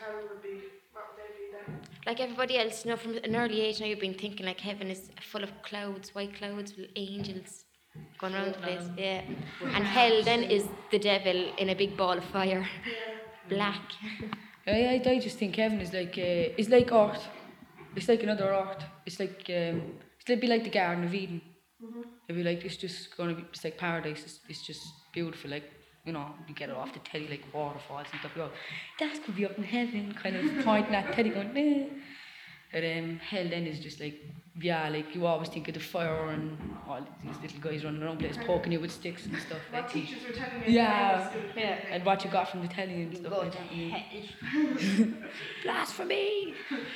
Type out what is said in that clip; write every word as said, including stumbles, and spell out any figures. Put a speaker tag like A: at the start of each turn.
A: hell would be, what would they be then?
B: Like everybody else, you know, from an early age now you've been thinking like heaven is full of clouds, white clouds with angels going around the place. Yeah. And hell then is the devil in a big ball of fire. Black.
C: I, I, I just think heaven is like uh, it's like earth. It's like another earth. It's like um, it'll be like the Garden of Eden.
A: Mm-hmm.
C: It'll be like it's just gonna be. It's like paradise. It's, it's just beautiful. Like you know, you get it off the telly like waterfalls and stuff. You go, that could be up in heaven. Kind of pointing at telly, going, eh. But um, hell then is just like yeah, like you always think of the fire and all these little guys running around place poking you with sticks and stuff.
A: What
C: like
A: teachers were telling me
C: yeah,
B: Yeah.
C: and what you got from the telly and stuff like that. Yeah. Blasphemy!